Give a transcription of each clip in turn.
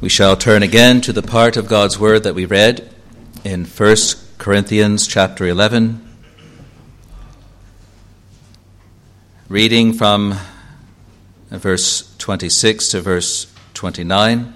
We shall turn again to the part of God's Word that we read in 1 Corinthians chapter 11, reading from verse 26 to verse 29.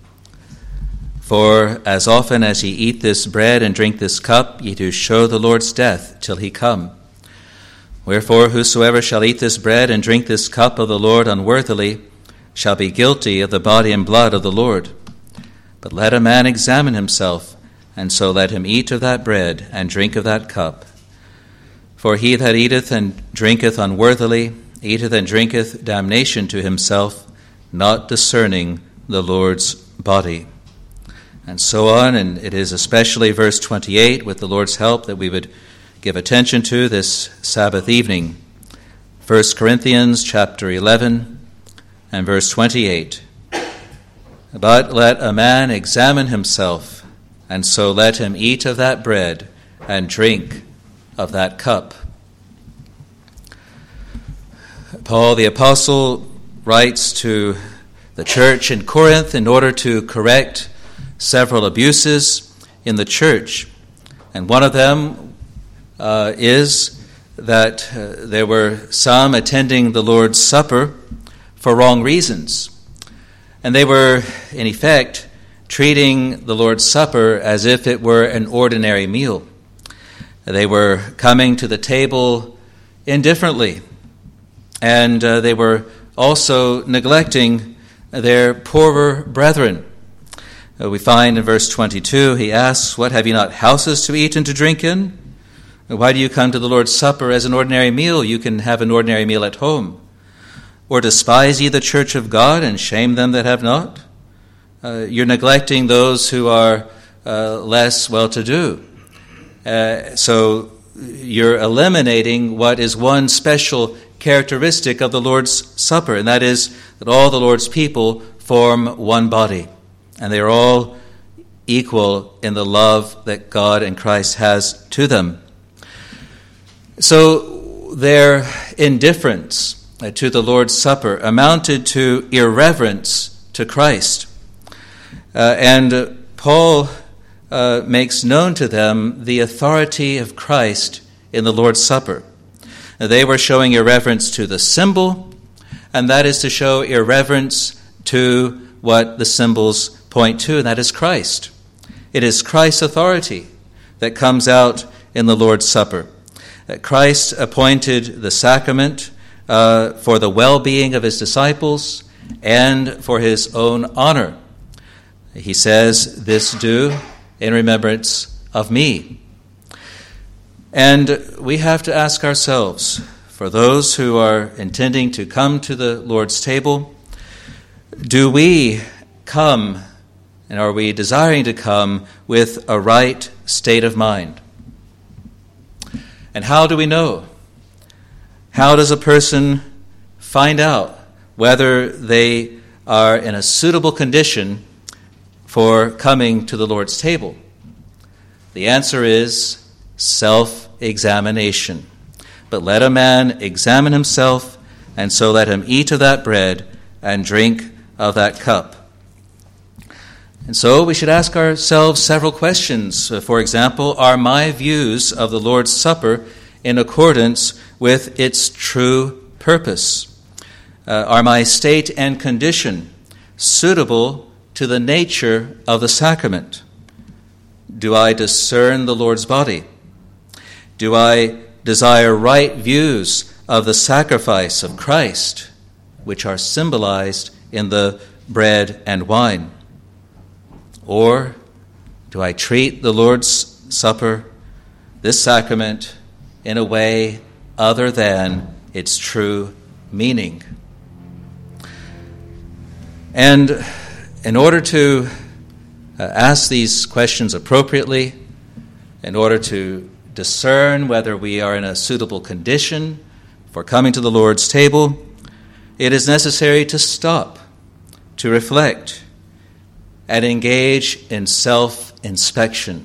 For as often as ye eat this bread and drink this cup, ye do show the Lord's death till he come. Wherefore whosoever shall eat this bread and drink this cup of the Lord unworthily shall be guilty of the body and blood of the Lord. But let a man examine himself, and so let him eat of that bread and drink of that cup. For he that eateth and drinketh unworthily eateth and drinketh damnation to himself, not discerning the Lord's body. And so on, and it is especially verse 28, with the Lord's help, that we would give attention to this Sabbath evening. 1 Corinthians chapter 11 and verse 28. But let a man examine himself, and so let him eat of that bread and drink of that cup. Paul the Apostle writes to the church in Corinth in order to correct several abuses in the church. And one of them is that there were some attending the Lord's Supper for wrong reasons. And they were, in effect, treating the Lord's Supper as if it were an ordinary meal. They were coming to the table indifferently, and they were also neglecting their poorer brethren. We find in verse 22, he asks, "What, have you not houses to eat and to drink in? Why do you come to the Lord's Supper as an ordinary meal? You can have an ordinary meal at home. Or despise ye the church of God, and shame them that have not?" You're neglecting those who are less well-to-do. So you're eliminating what is one special characteristic of the Lord's Supper, and that is that all the Lord's people form one body, and they are all equal in the love that God and Christ has to them. So their indifference to the Lord's Supper amounted to irreverence to Christ. And Paul makes known to them the authority of Christ in the Lord's Supper. They were showing irreverence to the symbol, and that is to show irreverence to what the symbols point to, and that is Christ. It is Christ's authority that comes out in the Lord's Supper. Christ appointed the sacrament for the well-being of his disciples and for his own honor. He says, "This do in remembrance of me." And we have to ask ourselves, for those who are intending to come to the Lord's table, do we come, and are we desiring to come, with a right state of mind? And how do we know? How does a person find out whether they are in a suitable condition for coming to the Lord's table? The answer is self-examination. But let a man examine himself, and so let him eat of that bread and drink of that cup. And so we should ask ourselves several questions. For example, are my views of the Lord's Supper in accordance with its true purpose? Are my state and condition suitable to the nature of the sacrament? Do I discern the Lord's body? Do I desire right views of the sacrifice of Christ, which are symbolized in the bread and wine? Or do I treat the Lord's Supper, this sacrament, in a way other than its true meaning? And in order to ask these questions appropriately, in order to discern whether we are in a suitable condition for coming to the Lord's table, it is necessary to stop, to reflect, and engage in self-inspection.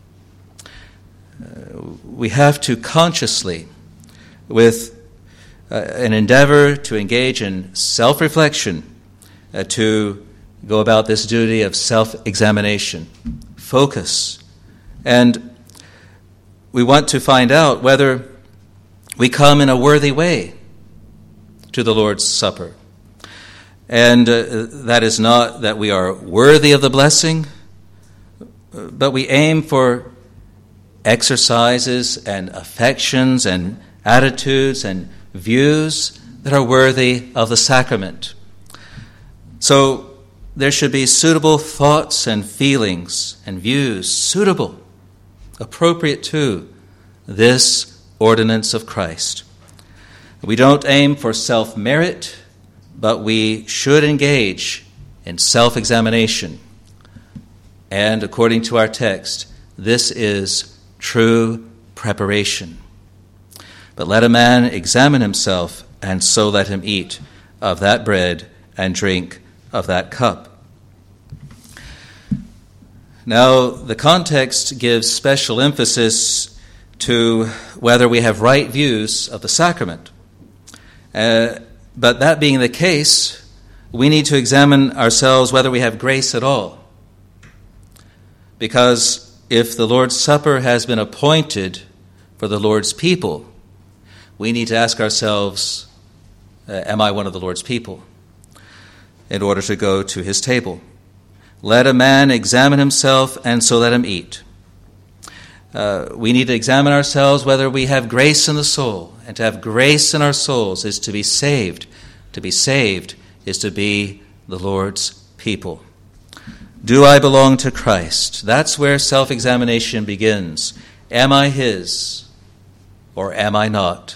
We have to consciously, with an endeavor to engage in self-reflection, to go about this duty of self-examination, focus, and we want to find out whether we come in a worthy way to the Lord's Supper. And that is not that we are worthy of the blessing, but we aim for exercises and affections and attitudes and views that are worthy of the sacrament. So there should be suitable thoughts and feelings and views, suitable, appropriate to this ordinance of Christ. We don't aim for self-merit, but we should engage in self-examination. And according to our text, this is true preparation. But let a man examine himself, and so let him eat of that bread and drink of that cup. Now, the context gives special emphasis to whether we have right views of the sacrament. But that being the case, we need to examine ourselves whether we have grace at all. Because if the Lord's Supper has been appointed for the Lord's people, we need to ask ourselves, am I one of the Lord's people? In order to go to his table. Let a man examine himself, and so let him eat. We need to examine ourselves whether we have grace in the soul. And to have grace in our souls is to be saved. To be saved is to be the Lord's people. Do I belong to Christ? That's where self-examination begins. Am I his, or am I not?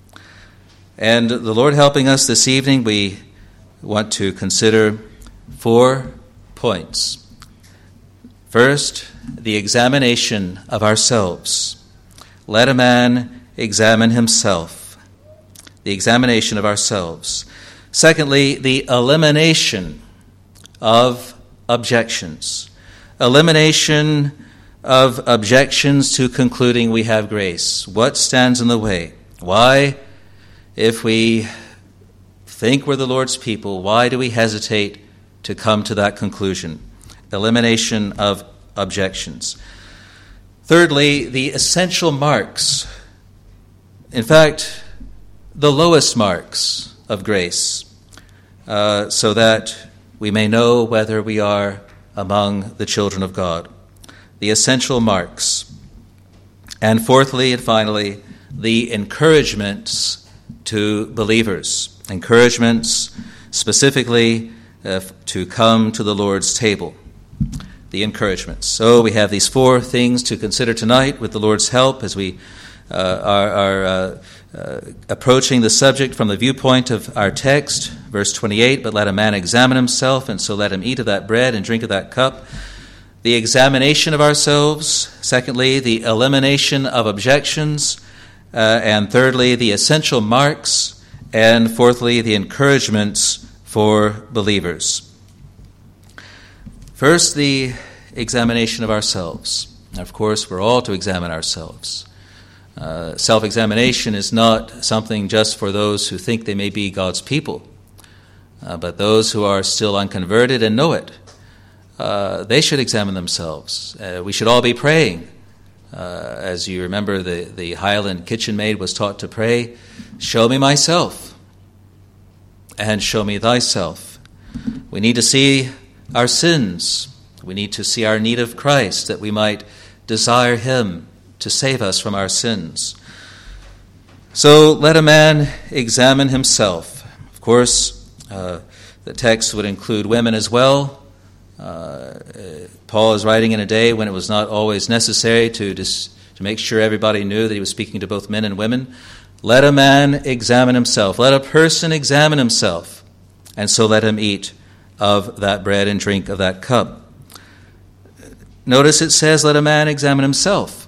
And the Lord helping us this evening, we want to consider 4 points. First, the examination of ourselves. Let a man examine himself. The examination of ourselves. Secondly, the elimination of objections. Elimination of objections to concluding we have grace. What stands in the way? Why, if we think we're the Lord's people, why do we hesitate to come to that conclusion? Elimination of objections. Thirdly, the essential marks. In fact, the lowest marks of grace, so that we may know whether we are among the children of God. The essential marks. And fourthly and finally, the encouragements to believers. Encouragements specifically to come to the Lord's table. The encouragements. So we have these 4 things to consider tonight with the Lord's help as we are approaching the subject from the viewpoint of our text, verse 28, but let a man examine himself, and so let him eat of that bread and drink of that cup. The examination of ourselves. Secondly, the elimination of objections. And thirdly, the essential marks. And fourthly, the encouragements for believers. First, the examination of ourselves. Of course, we're all to examine ourselves. Self-examination is not something just for those who think they may be God's people, but those who are still unconverted and know it. They should examine themselves. We should all be praying. As you remember, the Highland kitchen maid was taught to pray, "Show me myself, and show me thyself." We need to see our sins. We need to see our need of Christ, that we might desire him to save us from our sins. So let a man examine himself. Of course, the text would include women as well. Paul is writing in a day when it was not always necessary to make sure everybody knew that he was speaking to both men and women. Let a man examine himself. Let a person examine himself. And so let him eat of that bread and drink of that cup. Notice it says, let a man examine himself.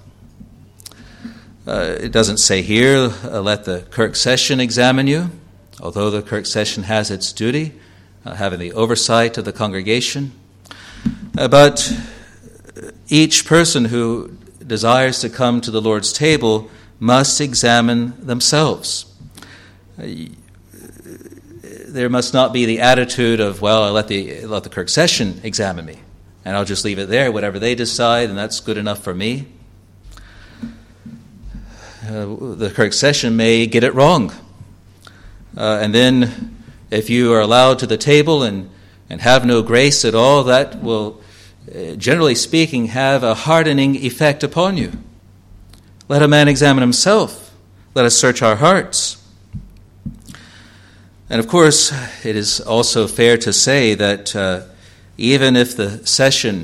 It doesn't say here, let the Kirk session examine you, although the Kirk session has its duty, having the oversight of the congregation. But each person who desires to come to the Lord's table must examine themselves. there must not be the attitude of, well, I'll let the Kirk session examine me, and I'll just leave it there, whatever they decide, and that's good enough for me. The Kirk session may get it wrong. And then if you are allowed to the table and have no grace at all, that will, generally speaking, have a hardening effect upon you. Let a man examine himself. Let us search our hearts. And of course, it is also fair to say that even if the session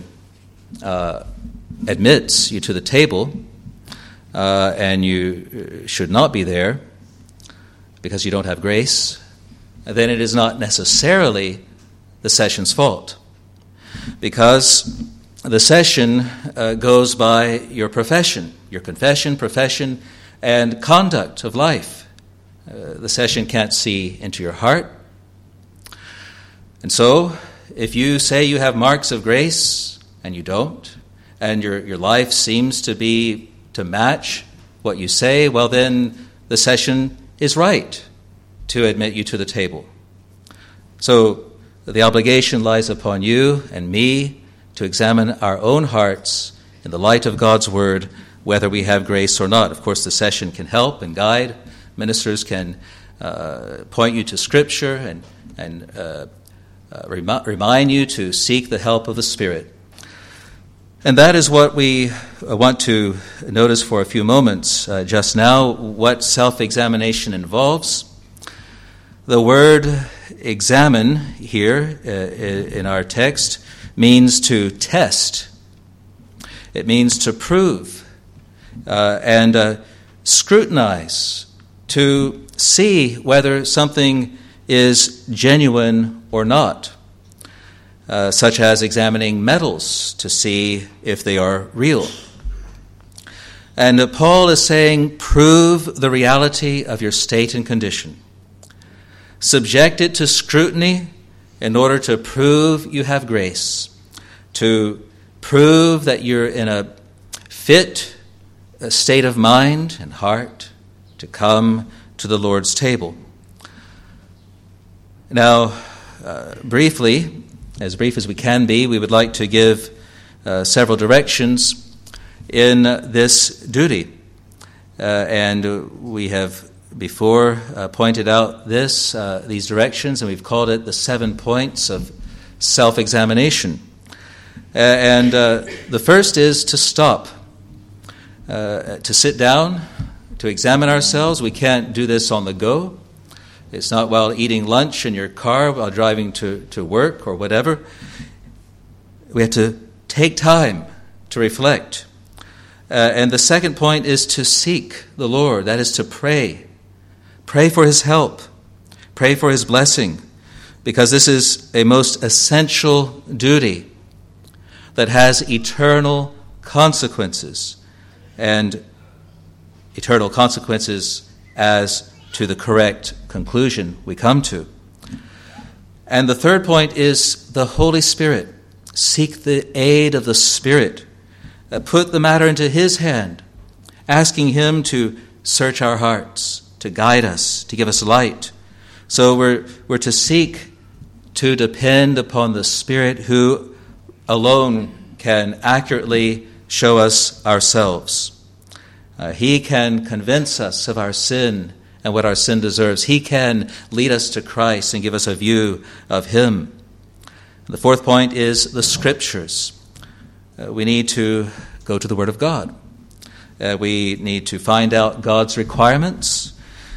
admits you to the table, and you should not be there because you don't have grace, then it is not necessarily the session's fault. Because the session goes by your profession, your confession, profession, and conduct of life. The session can't see into your heart. And so, if you say you have marks of grace and you don't, and your life seems to match what you say, well then the session is right to admit you to the table. So the obligation lies upon you and me to examine our own hearts in the light of God's word, whether we have grace or not. Of course, the session can help and guide. Ministers can point you to Scripture and remind you to seek the help of the Spirit. And that is what we want to notice for a few moments just now, what self-examination involves. The word examine here in our text means to test. It means to prove and scrutinize, to see whether something is genuine or not. Such as examining metals to see if they are real. And Paul is saying, prove the reality of your state and condition. Subject it to scrutiny in order to prove you have grace, to prove that you're in a fit state of mind and heart to come to the Lord's table. Now, briefly, as brief as we can be, we would like to give several directions in this duty. And we have before pointed out these directions, and we've called it the 7 points of self-examination. And the first is to stop, to sit down, to examine ourselves. We can't do this on the go. It's not while eating lunch in your car, while driving to work or whatever. We have to take time to reflect. And the second point is to seek the Lord. That is to pray. Pray for His help. Pray for His blessing. Because this is a most essential duty that has eternal consequences. And eternal consequences as to the correct conclusion we come to. And the third point is the Holy Spirit. Seek the aid of the Spirit. Put the matter into His hand, asking Him to search our hearts, to guide us, to give us light. So we're to seek to depend upon the Spirit who alone can accurately show us ourselves. He can convince us of our sin and what our sin deserves. He can lead us to Christ and give us a view of Him. The fourth point is the Scriptures. We need to go to the Word of God. We need to find out God's requirements,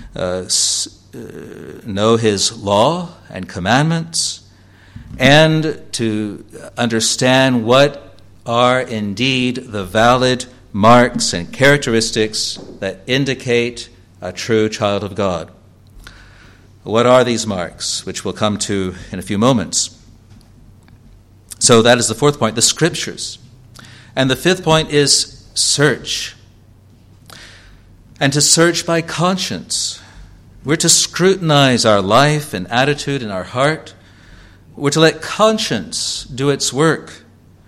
know His law and commandments, and to understand what are indeed the valid marks and characteristics that indicate a true child of God. What are these marks, which we'll come to in a few moments? So that is the fourth point, the Scriptures. And the fifth point is search. And to search by conscience. We're to scrutinize our life and attitude and our heart. We're to let conscience do its work.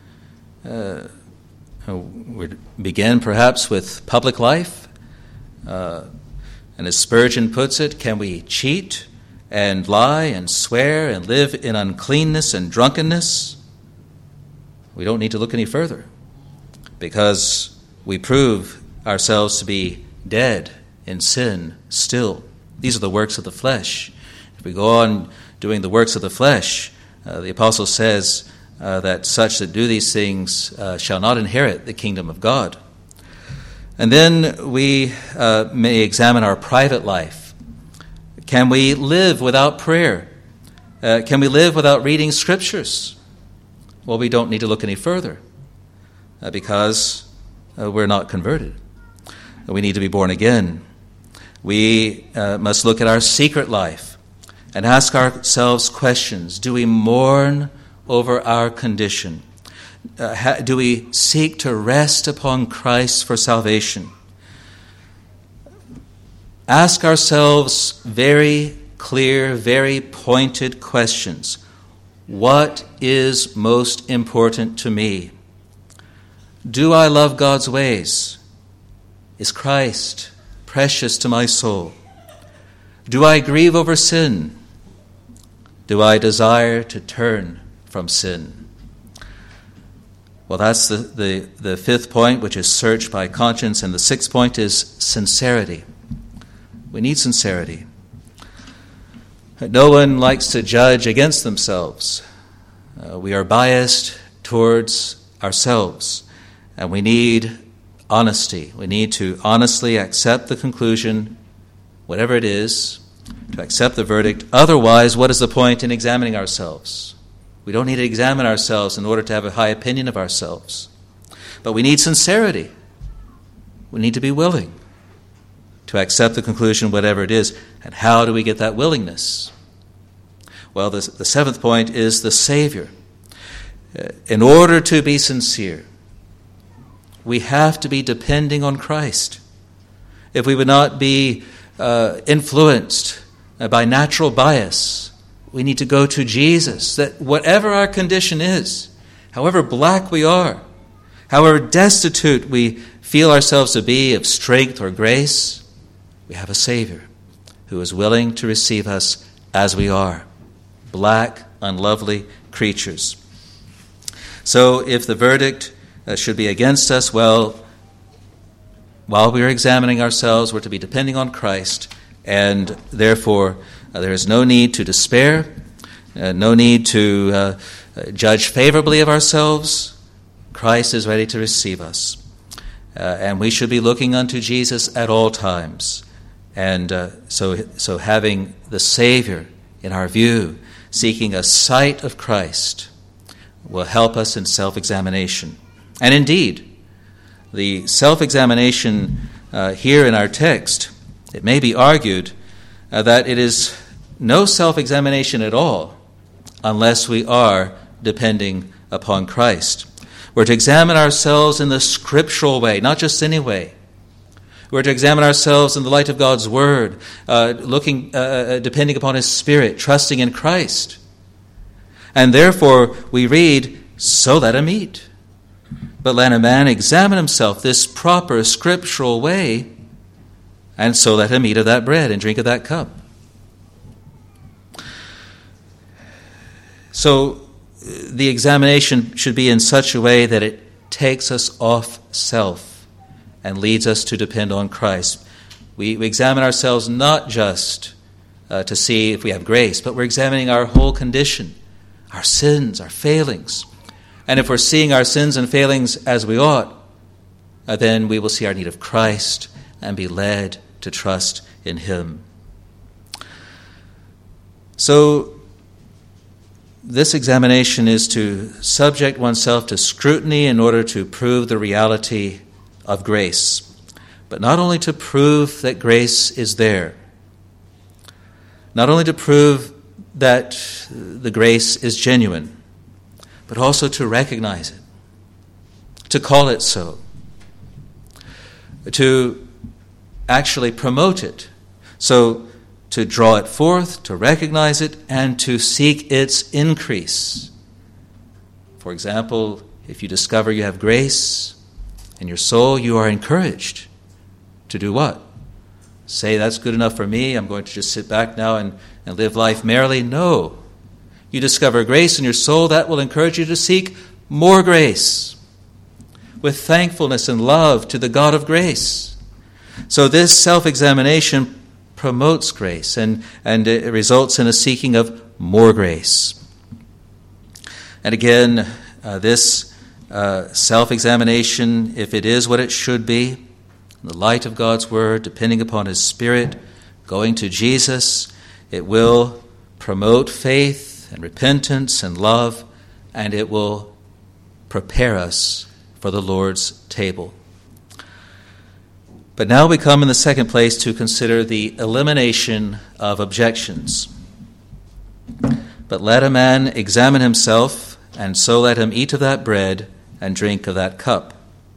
We begin perhaps with public life. And as Spurgeon puts it, can we cheat and lie and swear and live in uncleanness and drunkenness, we don't need to look any further, because we prove ourselves to be dead in sin still. These are the works of the flesh. If we go on doing the works of the flesh, the apostle says that such that do these things shall not inherit the kingdom of God. And then we may examine our private life. Can we live without prayer? Can we live without reading scriptures? Well, we don't need to look any further because we're not converted. We need to be born again. We must look at our secret life and ask ourselves questions. Do we mourn over our condition? Do we seek to rest upon Christ for salvation? Ask ourselves very clear, very pointed questions. What is most important to me? Do I love God's ways? Is Christ precious to my soul? Do I grieve over sin? Do I desire to turn from sin? Well, that's the fifth point, which is search by conscience, and the sixth point is sincerity. We need sincerity. No one likes to judge against themselves. We are biased towards ourselves, and we need honesty. We need to honestly accept the conclusion, whatever it is, to accept the verdict. Otherwise, what is the point in examining ourselves? We don't need to examine ourselves in order to have a high opinion of ourselves. But we need sincerity. We need to be willing to accept the conclusion, whatever it is. And how do we get that willingness? Well, the seventh point is the Savior. In order to be sincere, we have to be depending on Christ. If we would not be influenced by natural bias, we need to go to Jesus, that whatever our condition is, however black we are, however destitute we feel ourselves to be of strength or grace, we have a Savior who is willing to receive us as we are, black, unlovely creatures. So if the verdict should be against us, well, while we are examining ourselves, we're to be depending on Christ, and therefore there is no need to despair, no need to judge favorably of ourselves. Christ is ready to receive us. And we should be looking unto Jesus at all times. And so having the Savior in our view, seeking a sight of Christ, will help us in self-examination. And indeed, the self-examination here in our text, it may be argued that it is no self-examination at all unless we are depending upon Christ. We're to examine ourselves in the scriptural way, not just any way. We're to examine ourselves in the light of God's Word, depending upon His Spirit, trusting in Christ. And therefore we read, so let him eat. But let a man examine himself this proper scriptural way, and so let him eat of that bread and drink of that cup. So the examination should be in such a way that it takes us off self and leads us to depend on Christ. We examine ourselves not just to see if we have grace, but we're examining our whole condition, our sins, our failings. And if we're seeing our sins and failings as we ought, then we will see our need of Christ and be led to trust in Him. So this examination is to subject oneself to scrutiny in order to prove the reality of grace, but not only to prove that grace is there, not only to prove that the grace is genuine, but also to recognize it, to call it so, to actually promote it. So to draw it forth, to recognize it, and to seek its increase. For example, if you discover you have grace in your soul, you are encouraged to do what? Say, that's good enough for me. I'm going to just sit back now and and live life merrily. No. You discover grace in your soul, that will encourage you to seek more grace with thankfulness and love to the God of grace. So this self-examination promotes grace and it results in a seeking of more grace. And again, this self-examination, if it is what it should be, in the light of God's Word, depending upon His Spirit, going to Jesus, it will promote faith and repentance and love, and it will prepare us for the Lord's table. But now we come in the second place to consider the elimination of objections. But let a man examine himself, and so let him eat of that bread and drink of that cup.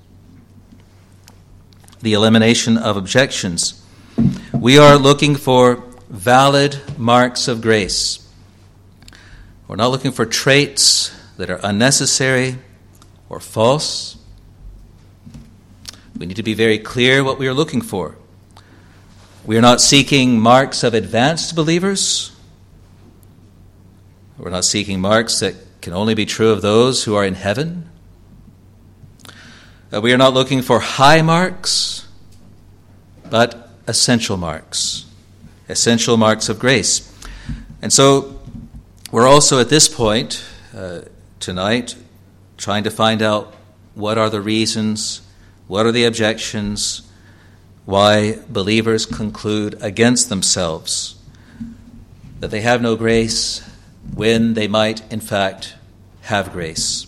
The elimination of objections. We are looking for valid marks of grace. We're not looking for traits that are unnecessary or false. We need to be very clear what we are looking for. We are not seeking marks of advanced believers. We're not seeking marks that can only be true of those who are in heaven. We are not looking for high marks, but essential marks of grace. And so we're also at this point tonight trying to find out what are the reasons, what are the objections, why believers conclude against themselves, that they have no grace when they might, in fact, have grace.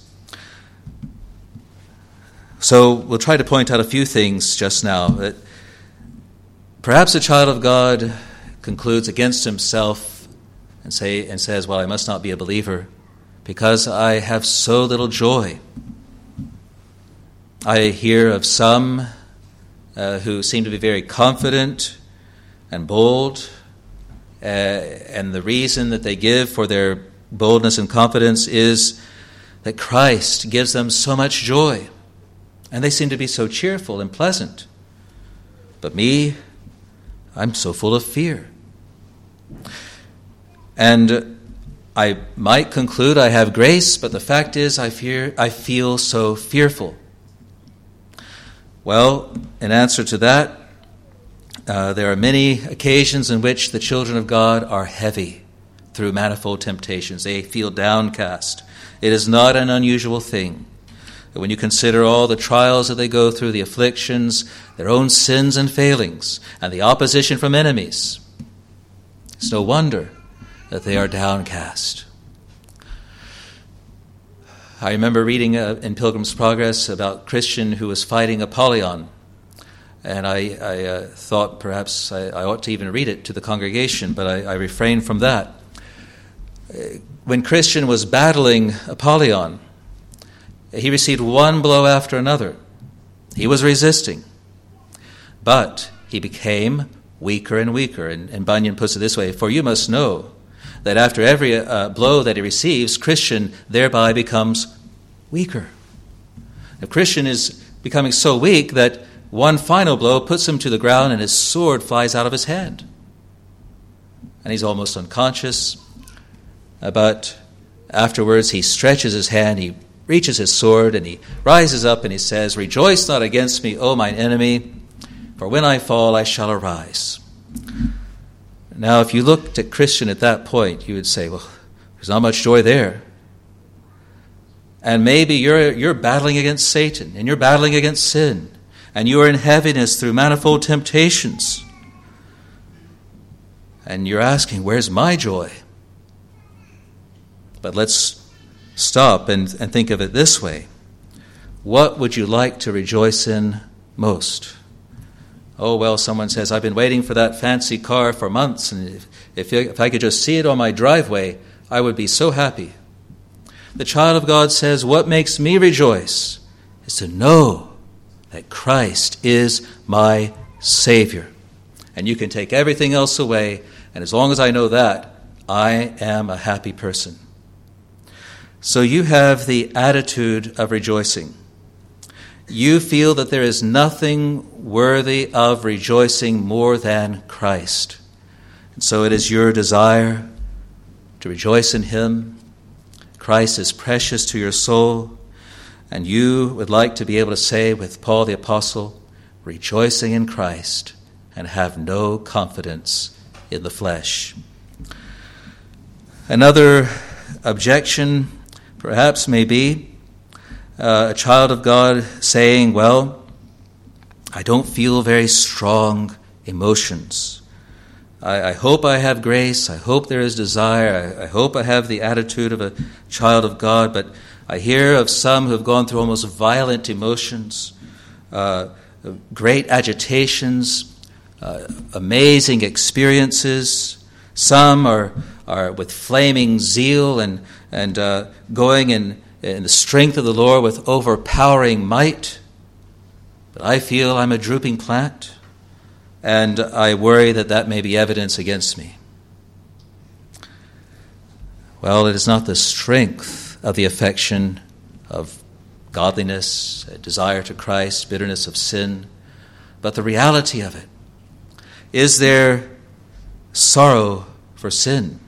So we'll try to point out a few things just now. That perhaps a child of God concludes against himself and says, well, I must not be a believer because I have so little joy. I hear of some who seem to be very confident and bold, and the reason that they give for their boldness and confidence is that Christ gives them so much joy, and they seem to be so cheerful and pleasant. But me, I'm so full of fear. And I might conclude I have grace, but the fact is I feel so fearful. Well, in answer to that, there are many occasions in which the children of God are heavy through manifold temptations. They feel downcast. It is not an unusual thing. When you consider all the trials that they go through, the afflictions, their own sins and failings, and the opposition from enemies, it's no wonder that they are downcast. I remember reading in Pilgrim's Progress about Christian who was fighting Apollyon. And I thought perhaps I ought to even read it to the congregation, but I refrained from that. When Christian was battling Apollyon, he received one blow after another. He was resisting. But he became weaker and weaker. And Bunyan puts it this way, for you must know that after every blow that he receives, Christian thereby becomes weaker. The Christian is becoming so weak that one final blow puts him to the ground and his sword flies out of his hand. And he's almost unconscious. But afterwards he stretches his hand, he reaches his sword, and he rises up and he says, rejoice not against me, O mine enemy, for when I fall I shall arise. Now, if you looked at Christian at that point, you would say, well, there's not much joy there. And maybe you're battling against Satan, and you're battling against sin, and you are in heaviness through manifold temptations. And you're asking, where's my joy? But let's stop and think of it this way. What would you like to rejoice in most? Oh, well, someone says, I've been waiting for that fancy car for months, and if I could just see it on my driveway, I would be so happy. The child of God says, what makes me rejoice is to know that Christ is my Savior. And you can take everything else away, and as long as I know that, I am a happy person. So you have the attitude of rejoicing. You feel that there is nothing worthy of rejoicing more than Christ. And so it is your desire to rejoice in him. Christ is precious to your soul, and you would like to be able to say with Paul the Apostle, rejoicing in Christ and have no confidence in the flesh. Another objection perhaps may be a child of God saying, well, I don't feel very strong emotions. I hope I have grace. I hope there is desire. I hope I have the attitude of a child of God. But I hear of some who have gone through almost violent emotions, great agitations, amazing experiences. Some are with flaming zeal and going in the strength of the Lord with overpowering might. But I feel I'm a drooping plant, and I worry that may be evidence against me. Well, it is not the strength of the affection of godliness, a desire to Christ, bitterness of sin, but the reality of it. Is there sorrow for sin?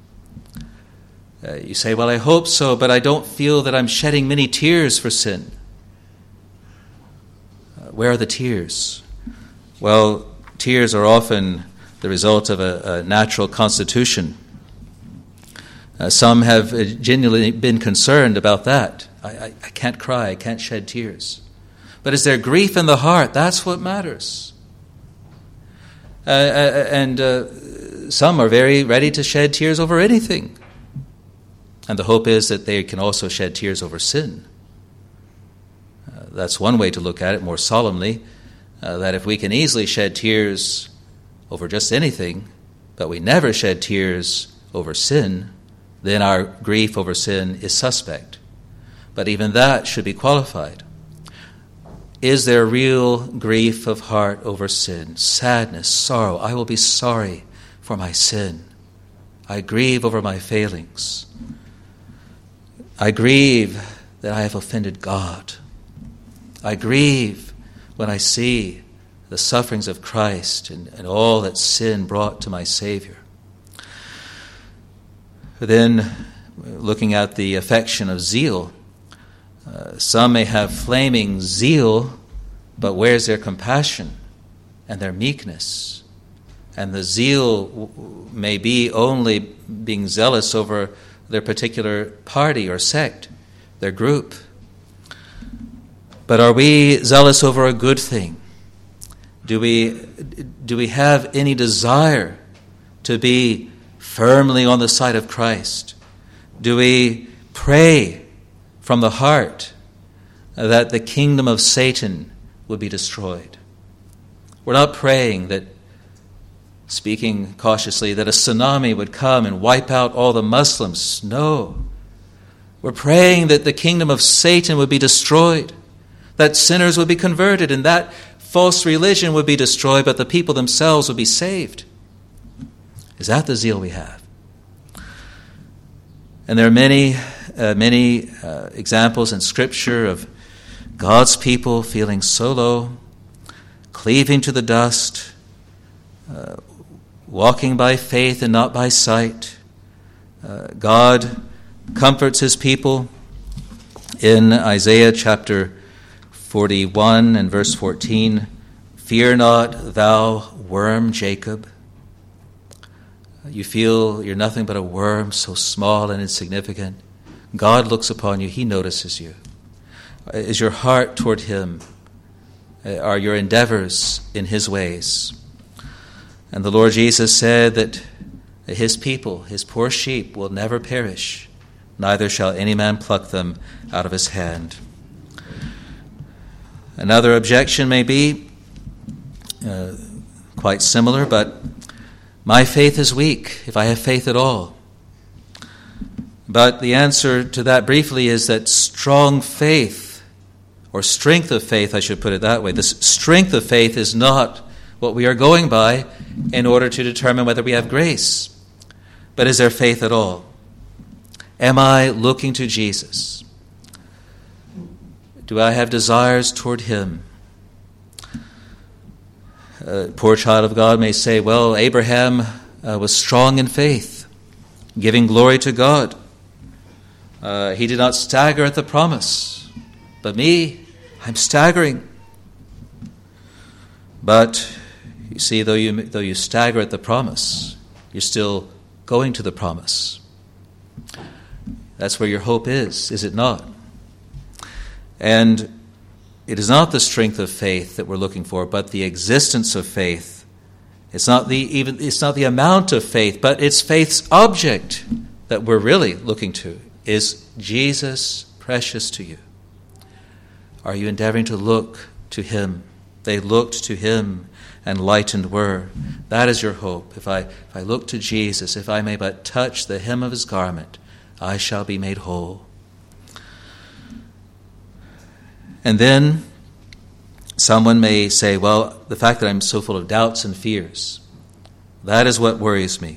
You say, well, I hope so, but I don't feel that I'm shedding many tears for sin. Where are the tears? Well, tears are often the result of a natural constitution. Some have genuinely been concerned about that. I can't cry, I can't shed tears. But is there grief in the heart? That's what matters. And some are very ready to shed tears over anything. And the hope is that they can also shed tears over sin. That's one way to look at it more solemnly, that if we can easily shed tears over just anything, but we never shed tears over sin, then our grief over sin is suspect. But even that should be qualified. Is there real grief of heart over sin? Sadness, sorrow. I will be sorry for my sin. I grieve over my failings. I grieve that I have offended God. I grieve when I see the sufferings of Christ and all that sin brought to my Savior. Then, looking at the affection of zeal, some may have flaming zeal, but where's their compassion and their meekness? And the zeal may be only being zealous over their particular party or sect, their group. But are we zealous over a good thing? Do we have any desire to be firmly on the side of Christ? Do we pray from the heart that the kingdom of Satan would be destroyed? We're not praying that, speaking cautiously, that a tsunami would come and wipe out all the Muslims. No. We're praying that the kingdom of Satan would be destroyed, that sinners would be converted, and that false religion would be destroyed, but the people themselves would be saved. Is that the zeal we have? And there are many examples in Scripture of God's people feeling so low, cleaving to the dust, walking by faith and not by sight. God comforts his people in Isaiah chapter 41 and verse 14. Fear not, thou worm Jacob. You feel you're nothing but a worm, so small and insignificant. God looks upon you. He notices you. Is your heart toward him? Are your endeavors in his ways? And the Lord Jesus said that his people, his poor sheep, will never perish, neither shall any man pluck them out of his hand. Another objection may be quite similar, but my faith is weak, if I have faith at all. But the answer to that briefly is that strong faith, or strength of faith, I should put it that way, the strength of faith is not what we are going by in order to determine whether we have grace. But is there faith at all? Am I looking to Jesus? Do I have desires toward him? A poor child of God may say, well, Abraham was strong in faith, giving glory to God. He did not stagger at the promise. But me, I'm staggering. But you see, though you stagger at the promise, you're still going to the promise. That's where your hope is it not? And it is not the strength of faith that we're looking for, but the existence of faith. It's not the amount of faith, but it's faith's object that we're really looking to. Is Jesus precious to you? Are you endeavoring to look to him? They looked to him and lightened were. That is your hope. If I look to Jesus, if I may but touch the hem of his garment, I shall be made whole. And then someone may say, well, the fact that I'm so full of doubts and fears, that is what worries me.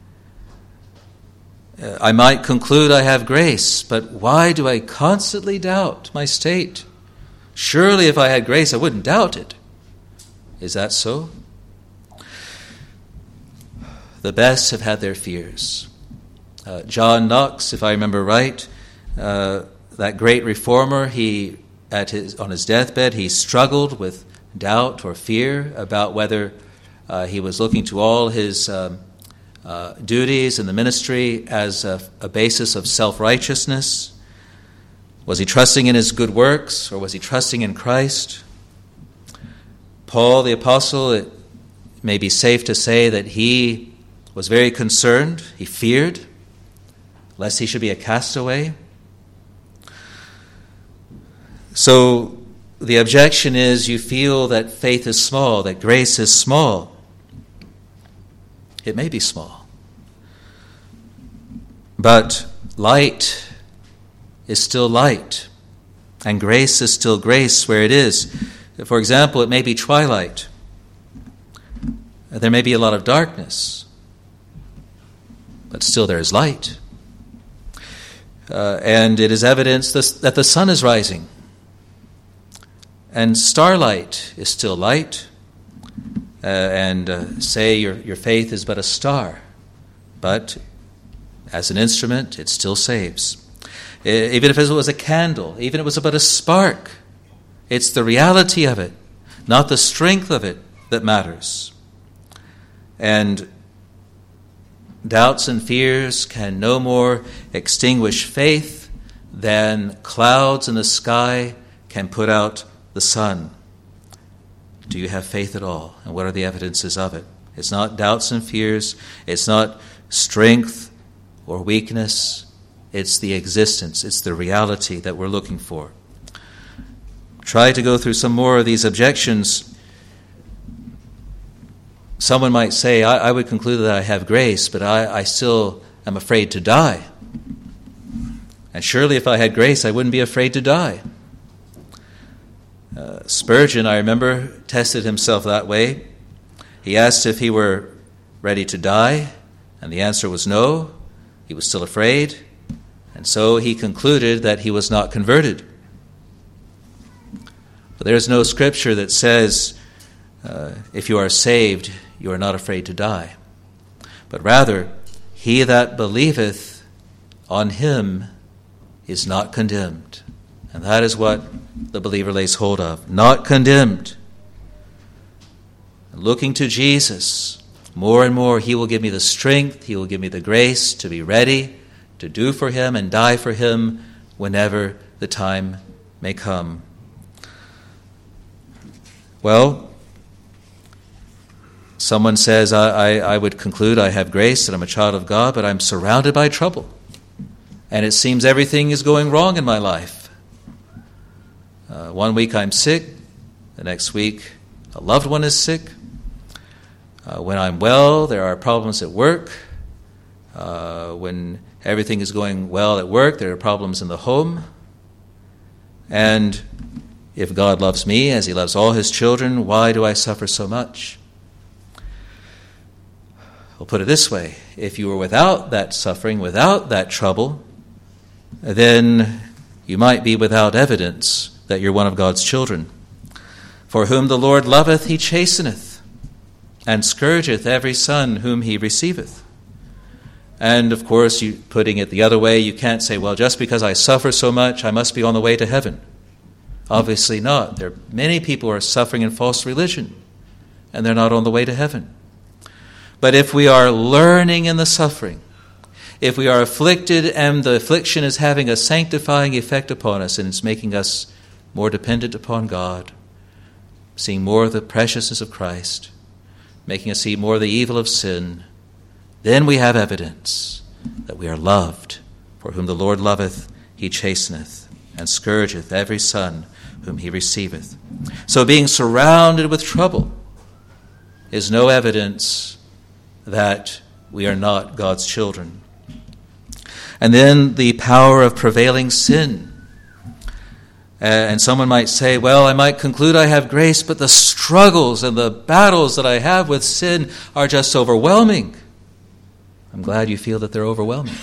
I might conclude I have grace, but why do I constantly doubt my state? Surely if I had grace, I wouldn't doubt it. Is that so? The best have had their fears. John Knox, if I remember right, that great reformer, on his deathbed, he struggled with doubt or fear about whether he was looking to all his duties in the ministry as a basis of self-righteousness. Was he trusting in his good works, or was he trusting in Christ? Paul the apostle, it may be safe to say that he was very concerned. He feared lest he should be a castaway. So the objection is you feel that faith is small, that grace is small. It may be small. But light is still light, and grace is still grace where it is. For example, it may be twilight. There may be a lot of darkness, but still there is light. And it is evidence that the sun is rising. And starlight is still light. Say your faith is but a star. But as an instrument, it still saves. Even if it was a candle, even if it was but a spark, it's the reality of it, not the strength of it, that matters. And doubts and fears can no more extinguish faith than clouds in the sky can put out the sun. Do you have faith at all? And what are the evidences of it? It's not doubts and fears. It's not strength or weakness. It's the existence. It's the reality that we're looking for. Try to go through some more of these objections. Someone might say, I would conclude that I have grace, but I still am afraid to die. And surely if I had grace, I wouldn't be afraid to die. Spurgeon, I remember, tested himself that way. He asked if he were ready to die, and the answer was no. He was still afraid, and so he concluded that he was not converted. But there is no scripture that says if you are saved, you are not afraid to die. But rather, he that believeth on him is not condemned. And that is what the believer lays hold of. Not condemned. Looking to Jesus, more and more he will give me the strength, he will give me the grace to be ready to do for him and die for him whenever the time may come. Well, someone says, I would conclude I have grace and I'm a child of God, but I'm surrounded by trouble. And it seems everything is going wrong in my life. One week I'm sick, the next week a loved one is sick. When I'm well, there are problems at work. When everything is going well at work, there are problems in the home. And if God loves me as he loves all his children, why do I suffer so much? We'll put it this way. If you were without that suffering, without that trouble, then you might be without evidence that you're one of God's children. For whom the Lord loveth, he chasteneth, and scourgeth every son whom he receiveth. And of course, you putting it the other way, you can't say, well, just because I suffer so much, I must be on the way to heaven. Obviously not. There are many people who are suffering in false religion, and they're not on the way to heaven. But if we are learning in the suffering, if we are afflicted and the affliction is having a sanctifying effect upon us and it's making us more dependent upon God, seeing more of the preciousness of Christ, making us see more of the evil of sin, then we have evidence that we are loved. For whom the Lord loveth, he chasteneth, and scourgeth every son whom he receiveth. So being surrounded with trouble is no evidence that we are not God's children. And then the power of prevailing sin. And someone might say, well, I might conclude I have grace, but the struggles and the battles that I have with sin are just overwhelming. I'm glad you feel that they're overwhelming.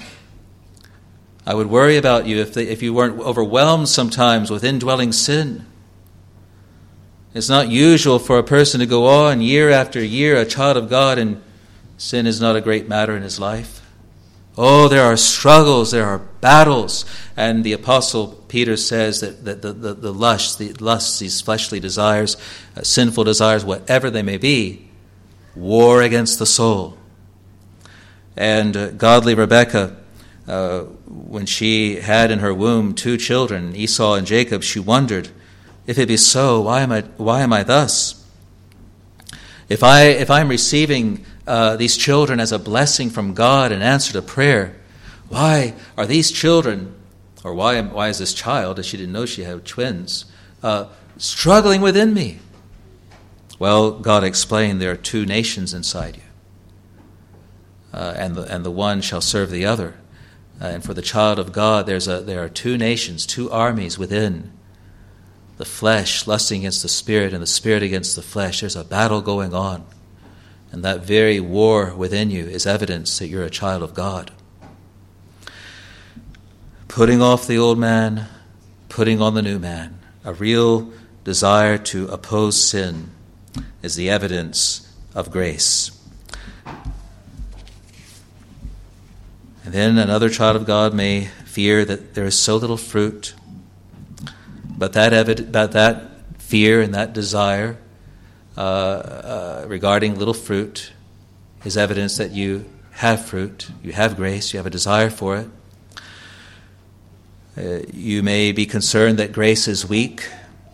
I would worry about you if you weren't overwhelmed sometimes with indwelling sin. It's not usual for a person to go on year after year, a child of God, and sin is not a great matter in his life. Oh, there are struggles, there are battles. And the Apostle Peter says that the lusts, these fleshly desires, sinful desires, whatever they may be, war against the soul. And godly Rebekah, when she had in her womb 2 children, Esau and Jacob, she wondered, if it be so, why am I thus? If I'm receiving these children as a blessing from God in answer to prayer, why are these children, or why is this child, as she didn't know she had twins, struggling within me? Well, God explained there are 2 nations inside you. And the one shall serve the other. And for the child of God, there are 2 nations, 2 armies within. The flesh lusting against the spirit, and the spirit against the flesh. There's a battle going on. And that very war within you is evidence that you're a child of God. Putting off the old man, putting on the new man. A real desire to oppose sin is the evidence of grace. And then another child of God may fear that there is so little fruit, but that fear and that desire regarding little fruit is evidence that you have fruit, you have grace, you have a desire for it. You may be concerned that grace is weak,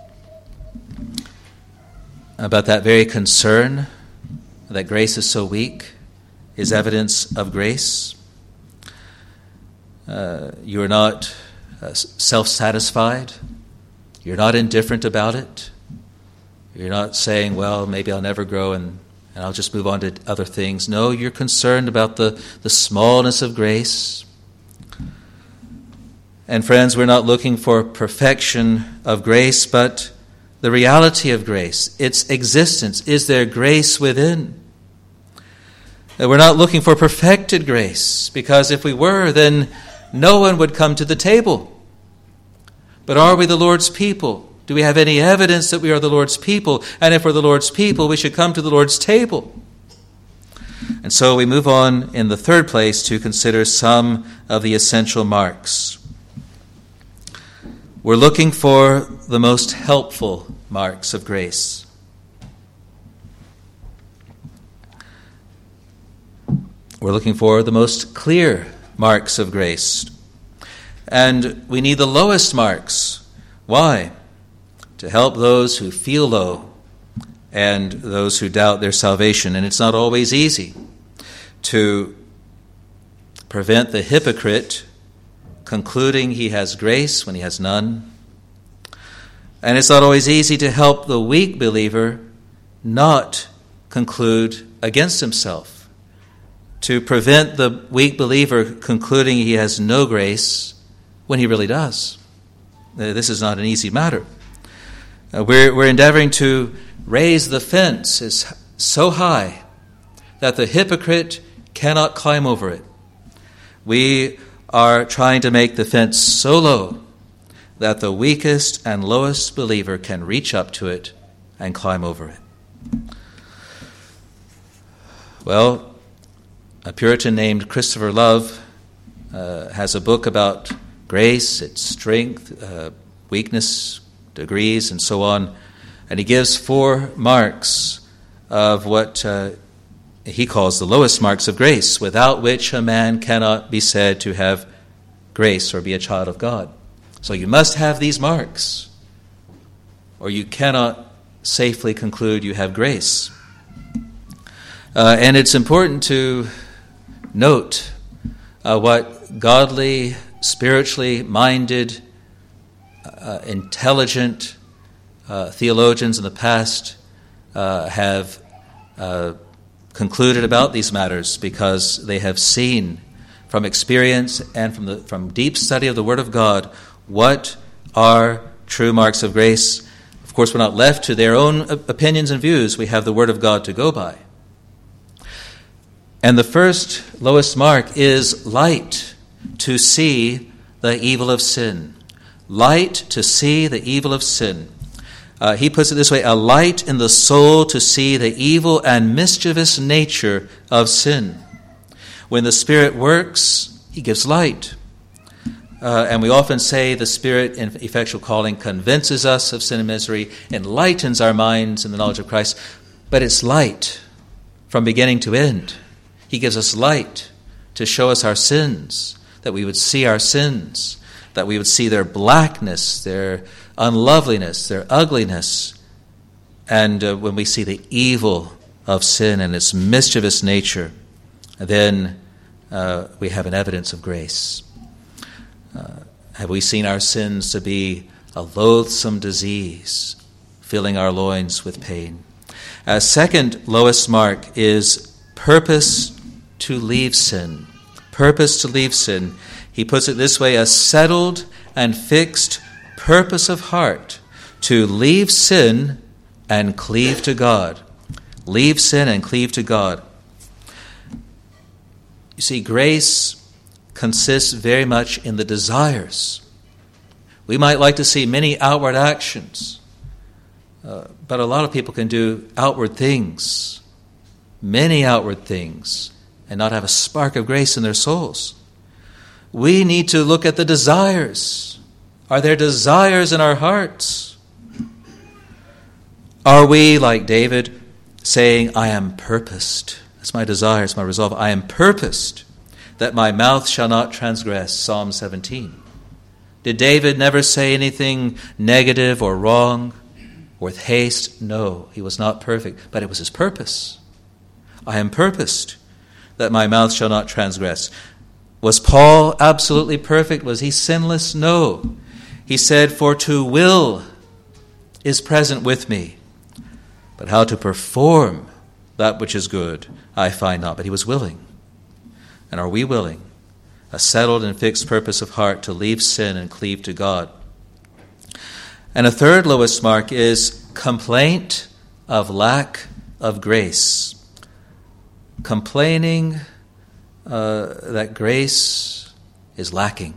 but that very concern that grace is so weak is evidence of grace. You are not self-satisfied. You're not indifferent about it. You're not saying, well, maybe I'll never grow and I'll just move on to other things. No, you're concerned about the smallness of grace. And friends, we're not looking for perfection of grace, but the reality of grace, its existence. Is there grace within? We're not looking for perfected grace, because if we were, then no one would come to the table. But are we the Lord's people? Do we have any evidence that we are the Lord's people? And if we're the Lord's people, we should come to the Lord's table. And so we move on in the third place to consider some of the essential marks. We're looking for the most helpful marks of grace. We're looking for the most clear marks of grace. And we need the lowest marks. Why? To help those who feel low and those who doubt their salvation. And it's not always easy to prevent the hypocrite concluding he has grace when he has none. And it's not always easy to help the weak believer not conclude against himself. To prevent the weak believer concluding he has no grace when he really does. This is not an easy matter. We're endeavoring to raise the fence so high that the hypocrite cannot climb over it. We are trying to make the fence so low that the weakest and lowest believer can reach up to it and climb over it. Well, a Puritan named Christopher Love has a book about grace, its strength, weakness, degrees, and so on. And he gives 4 marks of what he calls the lowest marks of grace, without which a man cannot be said to have grace or be a child of God. So you must have these marks, or you cannot safely conclude you have grace. And it's important to note what godly, spiritually minded, intelligent theologians in the past have concluded about these matters, because they have seen from experience and from deep study of the Word of God what are true marks of grace. Of course, we're not left to their own opinions and views. We have the Word of God to go by. And the first lowest mark is light to see the evil of sin. Light to see the evil of sin. He puts it this way: a light in the soul to see the evil and mischievous nature of sin. When the Spirit works, He gives light. And we often say the Spirit in effectual calling convinces us of sin and misery, enlightens our minds in the knowledge of Christ. But it's light from beginning to end. He gives us light to show us our sins, that we would see our sins, that we would see their blackness, their unloveliness, their ugliness. And when we see the evil of sin and its mischievous nature, then we have an evidence of grace. Have we seen our sins to be a loathsome disease, filling our loins with pain? Second lowest mark is purpose to leave sin. Purpose to leave sin. He puts it this way: a settled and fixed purpose of heart to leave sin and cleave to God. Leave sin and cleave to God. You see, grace consists very much in the desires. We might like to see many outward actions, but a lot of people can do outward things, many outward things, and not have a spark of grace in their souls. We need to look at the desires. Are there desires in our hearts? Are we, like David, saying, I am purposed? That's my desire, it's my resolve. I am purposed that my mouth shall not transgress. Psalm 17. Did David never say anything negative or wrong or with haste? No, he was not perfect, but it was his purpose. I am purposed that my mouth shall not transgress. Was Paul absolutely perfect? Was he sinless? No. He said, for to will is present with me, but how to perform that which is good I find not. But he was willing. And are we willing? A settled and fixed purpose of heart to leave sin and cleave to God. And a third lowest mark is complaint of lack of grace. Complaining that grace is lacking.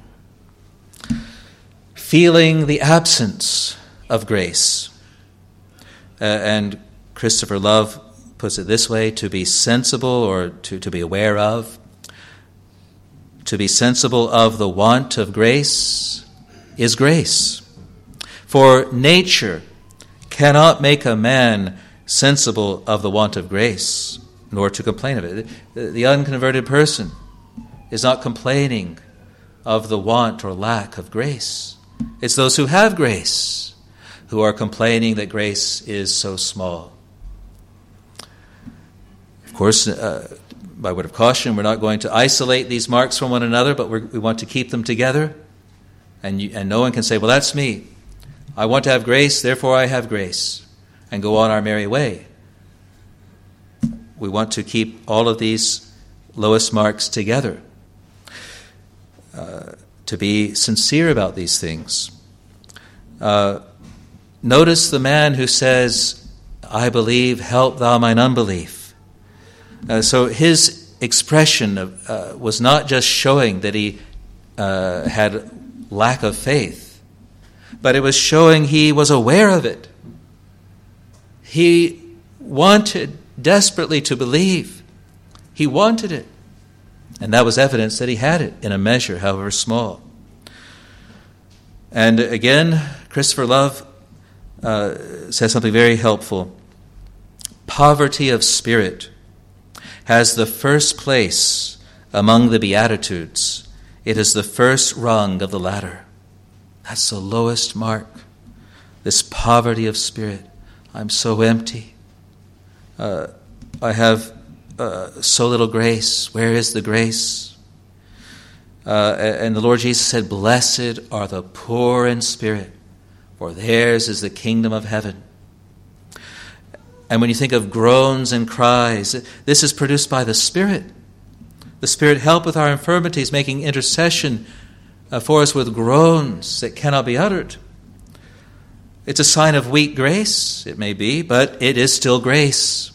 Feeling the absence of grace. And Christopher Love puts it this way: to be sensible, or to be aware of. To be sensible of the want of grace is grace. For nature cannot make a man sensible of the want of grace, nor to complain of it. The unconverted person is not complaining of the want or lack of grace. It's those who have grace who are complaining that grace is so small. Of course, by word of caution, we're not going to isolate these marks from one another, but we want to keep them together. And no one can say, well, that's me. I want to have grace, therefore I have grace, and go on our merry way. We want to keep all of these lowest marks together, to be sincere about these things. Notice the man who says, I believe, help thou mine unbelief. So his expression was not just showing that he had lack of faith, but it was showing he was aware of it. He wanted desperately to believe, He wanted it. And that was evidence that he had it in a measure, however small. And again, Christopher Love says something very helpful. Poverty of spirit has the first place among the Beatitudes. It is the first rung of the ladder. That's the lowest mark. This poverty of spirit. I'm so empty. I have so little grace. Where is the grace? And the Lord Jesus said, "Blessed are the poor in spirit, for theirs is the kingdom of heaven." And when you think of groans and cries, this is produced by the Spirit. The Spirit helpeth our infirmities, making intercession for us with groans that cannot be uttered. It's a sign of weak grace, it may be, but it is still grace.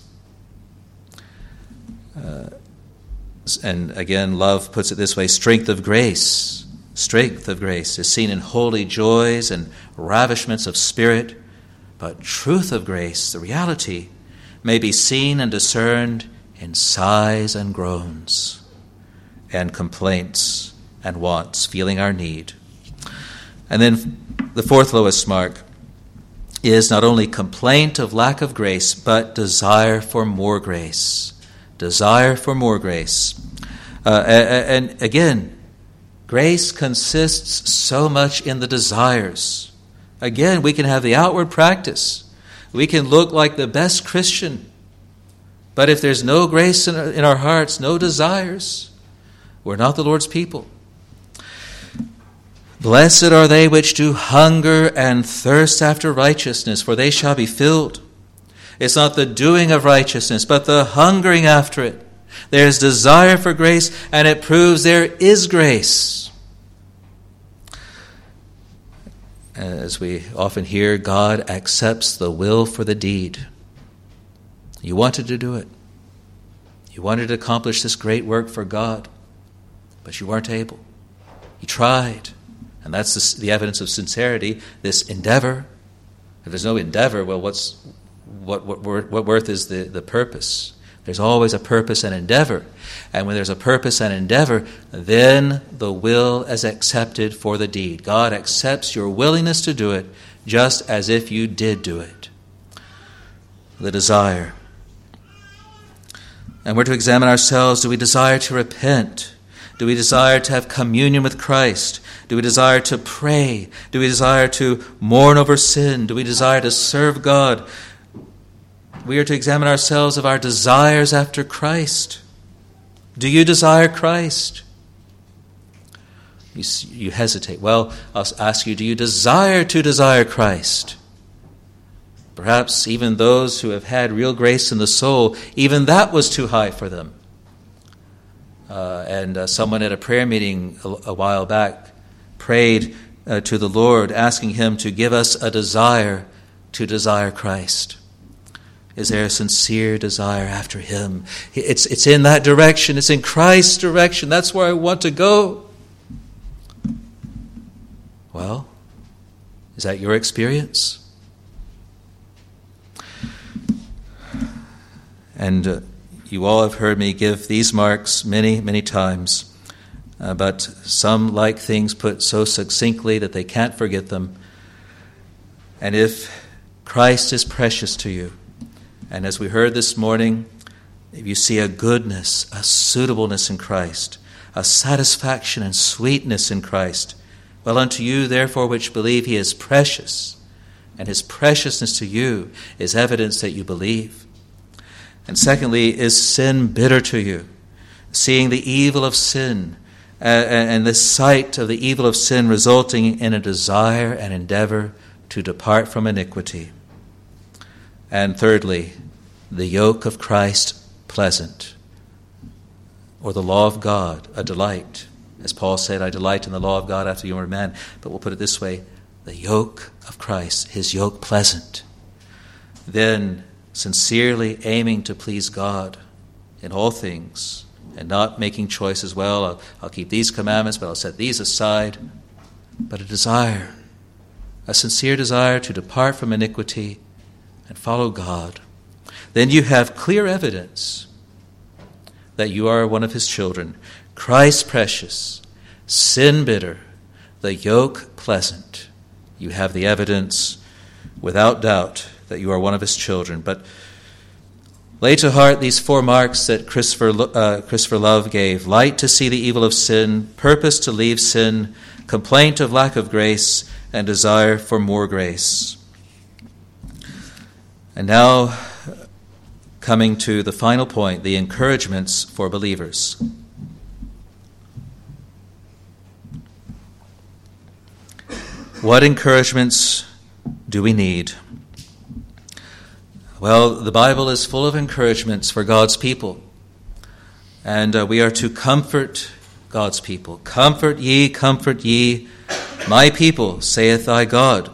And again, Love puts it this way, strength of grace is seen in holy joys and ravishments of spirit, but truth of grace, the reality, may be seen and discerned in sighs and groans and complaints and wants, feeling our need. And then the fourth lowest mark is not only complaint of lack of grace, but desire for more grace. Desire for more grace. And again, grace consists so much in the desires. Again, we can have the outward practice. We can look like the best Christian. But if there's no grace in our hearts, no desires, we're not the Lord's people. Blessed are they which do hunger and thirst after righteousness, for they shall be filled. It's not the doing of righteousness, but the hungering after it. There's desire for grace, and it proves there is grace. As we often hear, God accepts the will for the deed. You wanted to do it. You wanted to accomplish this great work for God, but you weren't able. You tried. And that's the evidence of sincerity, this endeavor. If there's no endeavor, well, what worth is the purpose? There's always a purpose and endeavor. And when there's a purpose and endeavor, then the will is accepted for the deed. God accepts your willingness to do it just as if you did do it. The desire. And we're to examine ourselves. Do we desire to repent? Do we desire to have communion with Christ? Do we desire to pray? Do we desire to mourn over sin? Do we desire to serve God? We are to examine ourselves of our desires after Christ. Do you desire Christ? You hesitate. Well, I'll ask you, do you desire to desire Christ? Perhaps even those who have had real grace in the soul, even that was too high for them. And someone at a prayer meeting a while back prayed to the Lord, asking Him to give us a desire to desire Christ. Is there a sincere desire after Him? It's in that direction. It's in Christ's direction. That's where I want to go. Well, is that your experience? And you all have heard me give these marks many, many times. But some like things put so succinctly that they can't forget them. And if Christ is precious to you, and as we heard this morning, if you see a goodness, a suitableness in Christ, a satisfaction and sweetness in Christ, well, unto you, therefore, which believe He is precious, and His preciousness to you is evidence that you believe. And secondly, is sin bitter to you? Seeing the evil of sin, and the sight of the evil of sin resulting in a desire and endeavor to depart from iniquity. And thirdly, the yoke of Christ pleasant, or the law of God a delight. As Paul said, I delight in the law of God after the inward man. But we'll put it this way, the yoke of Christ, His yoke pleasant. Then sincerely aiming to please God in all things, and not making choices, well, I'll keep these commandments, but I'll set these aside. But a desire, a sincere desire to depart from iniquity and follow God. Then you have clear evidence that you are one of his children. Christ precious, sin bitter, the yoke pleasant. You have the evidence without doubt that you are one of his children. But lay to heart these 4 marks that Christopher Love gave: light to see the evil of sin, purpose to leave sin, complaint of lack of grace, and desire for more grace. And now, coming to the final point, the encouragements for believers. What encouragements do we need? Well, the Bible is full of encouragements for God's people. And we are to comfort God's people. Comfort ye, my people, saith thy God.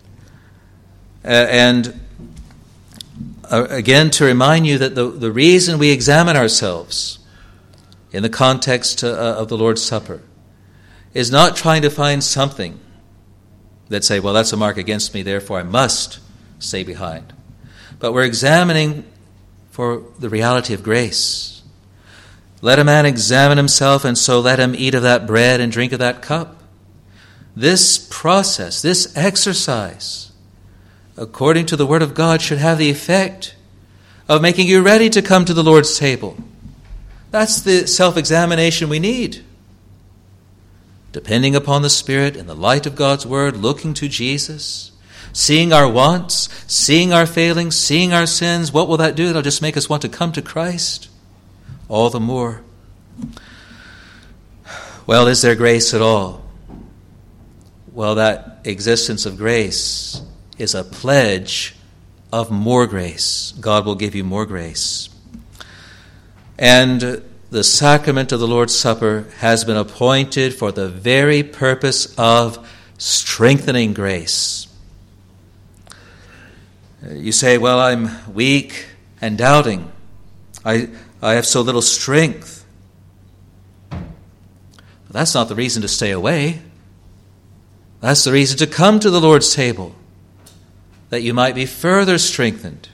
And again, to remind you that the reason we examine ourselves in the context of the Lord's Supper is not trying to find something that say, well, that's a mark against me, therefore I must stay behind. But we're examining for the reality of grace. Let a man examine himself, and so let him eat of that bread and drink of that cup. This process, this exercise, according to the Word of God, should have the effect of making you ready to come to the Lord's table. That's the self-examination we need. Depending upon the Spirit in the light of God's Word, looking to Jesus, seeing our wants, seeing our failings, seeing our sins, what will that do? It'll just make us want to come to Christ all the more. Well, is there grace at all? Well, that existence of grace is a pledge of more grace. God will give you more grace. And the sacrament of the Lord's Supper has been appointed for the very purpose of strengthening grace. You say, well, I'm weak and doubting. I have so little strength. But that's not the reason to stay away. That's the reason to come to the Lord's table, that you might be further strengthened.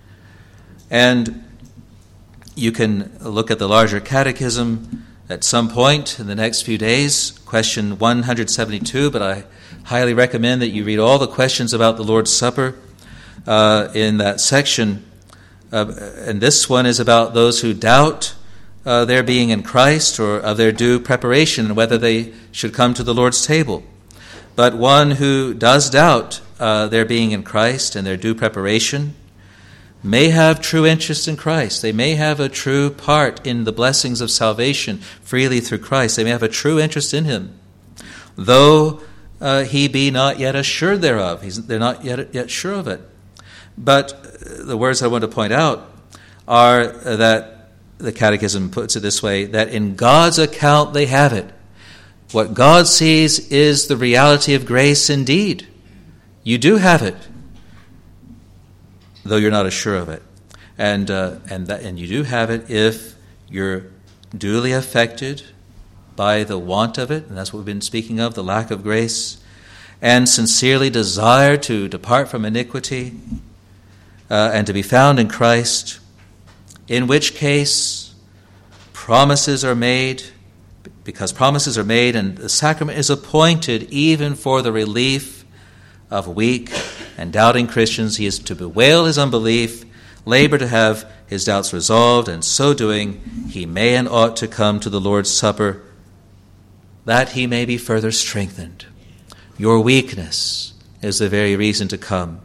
And you can look at the larger catechism at some point in the next few days, question 172, but I highly recommend that you read all the questions about the Lord's Supper in that section. And this one is about those who doubt their being in Christ or of their due preparation and whether they should come to the Lord's table. But one who does doubt their being in Christ and their due preparation may have true interest in Christ. They may have a true part in the blessings of salvation freely through Christ. They may have a true interest in him, though he be not yet assured thereof. They're not yet sure of it. But the words I want to point out are that the Catechism puts it this way, that in God's account they have it. What God sees is the reality of grace indeed. You do have it, though you're not as sure of it. And you do have it if you're duly affected by the want of it, and that's what we've been speaking of, the lack of grace, and sincerely desire to depart from iniquity and to be found in Christ, in which case promises are made, because promises are made and the sacrament is appointed even for the relief of weak and doubting Christians. He is to bewail his unbelief, labor to have his doubts resolved, and so doing he may and ought to come to the Lord's Supper that he may be further strengthened. Your weakness is the very reason to come.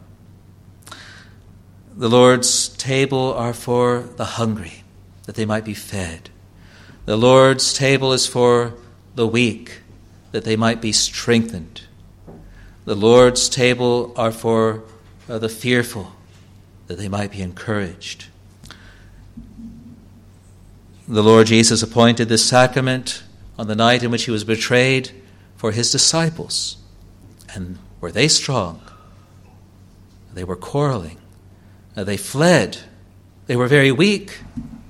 The Lord's table are for the hungry, that they might be fed. The Lord's table is for the weak, that they might be strengthened. The Lord's table are for the fearful, that they might be encouraged. The Lord Jesus appointed this sacrament on the night in which he was betrayed for his disciples. And were they strong? They were quarreling. They fled. They were very weak.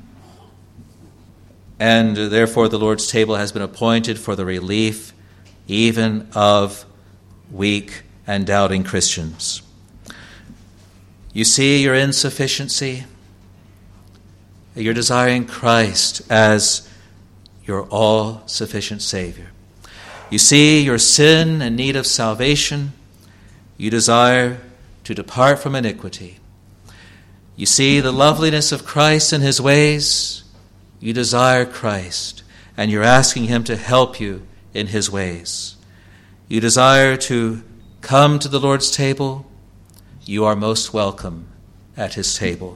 And therefore the Lord's table has been appointed for the relief even of weak and doubting Christians. You see your insufficiency. You're desiring Christ as your all-sufficient Savior. You see your sin and need of salvation. You desire to depart from iniquity. You see the loveliness of Christ and his ways. You desire Christ, and you're asking him to help you in his ways. You desire to come to the Lord's table. You are most welcome at his table.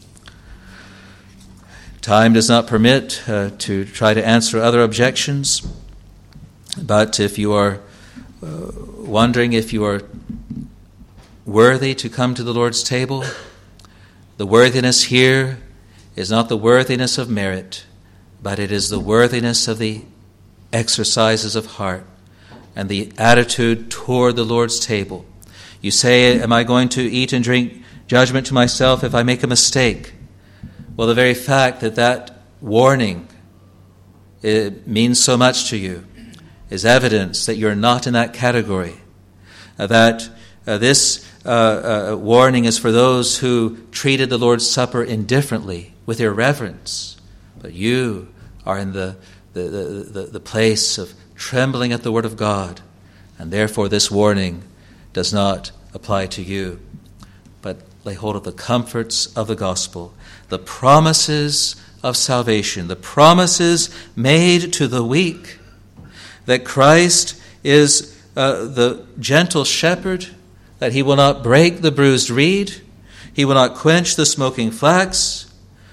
Time does not permit to try to answer other objections, but if you are wondering if you are worthy to come to the Lord's table, the worthiness here is not the worthiness of merit, but it is the worthiness of the exercises of heart and the attitude toward the Lord's table. You say, am I going to eat and drink judgment to myself if I make a mistake? Well, the very fact that warning it means so much to you is evidence that you're not in that category, that this warning is for those who treated the Lord's Supper indifferently, with irreverence. But you are in the place of trembling at the Word of God, and therefore this warning does not apply to you. But lay hold of the comforts of the gospel, the promises of salvation, the promises made to the weak, that Christ is the gentle shepherd, that he will not break the bruised reed, he will not quench the smoking flax.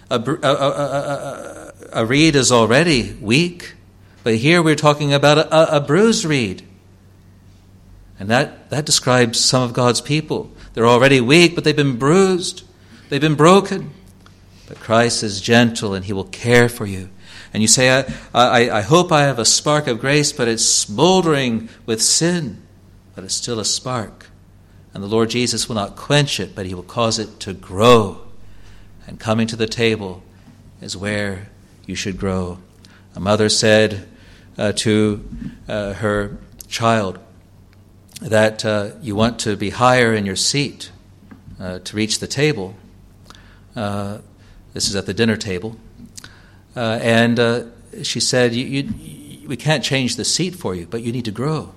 A reed is already weak, but here we're talking about a bruised reed. And that describes some of God's people. They're already weak, but they've been bruised. They've been broken. But Christ is gentle, and he will care for you. And you say, I hope I have a spark of grace, but it's smoldering with sin. But it's still a spark. And the Lord Jesus will not quench it, but he will cause it to grow. And coming to the table is where you should grow. A mother said to her child that you want to be higher in your seat to reach the table. This is at the dinner table. And she said, we can't change the seat for you, but you need to grow.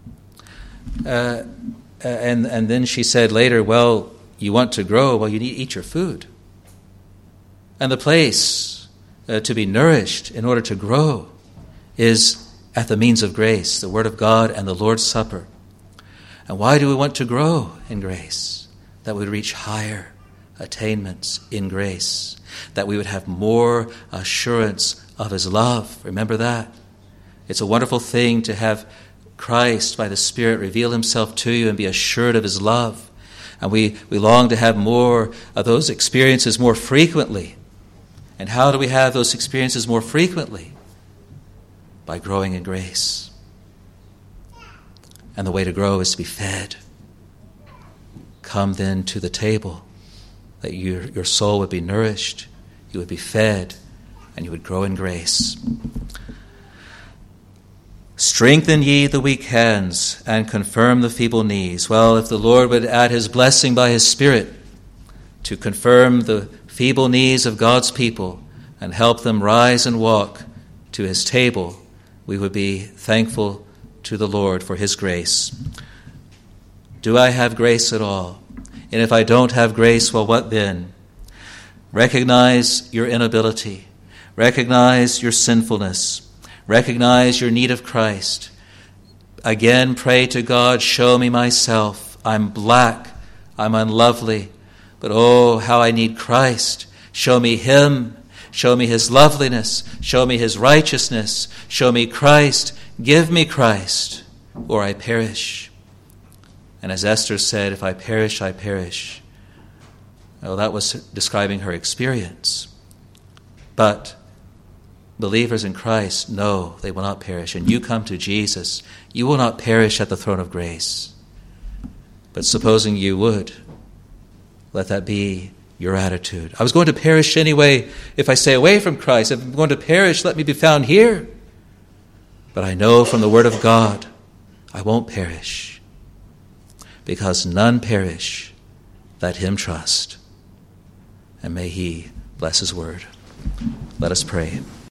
And then she said later, well, you want to grow, well, you need to eat your food. And the place to be nourished in order to grow is at the means of grace, the Word of God and the Lord's Supper. And why do we want to grow in grace? That we would reach higher attainments in grace, that we would have more assurance of his love. Remember that. It's a wonderful thing to have Christ by the Spirit reveal himself to you and be assured of his love. And we long to have more of those experiences more frequently. And how do we have those experiences more frequently? By growing in grace. And the way to grow is to be fed. Come then to the table, that your soul would be nourished, you would be fed, and you would grow in grace. Strengthen ye the weak hands, and confirm the feeble knees. Well, if the Lord would add his blessing by his Spirit to confirm the feeble knees of God's people and help them rise and walk to his table, we would be thankful to the Lord for his grace. Do I have grace at all? And if I don't have grace, well, what then? Recognize your inability. Recognize your sinfulness. Recognize your need of Christ. Again, pray to God, show me myself. I'm black. I'm unlovely. But oh, how I need Christ. Show me him. Show me his loveliness. Show me his righteousness. Show me Christ. Give me Christ, or I perish. And as Esther said, if I perish, I perish. Well, that was describing her experience. But believers in Christ know they will not perish. And you come to Jesus, you will not perish at the throne of grace. But supposing you would, let that be your attitude. I was going to perish anyway if I stay away from Christ. If I'm going to perish, let me be found here. But I know from the Word of God, I won't perish. Because none perish that him trust. And may he bless his word. Let us pray.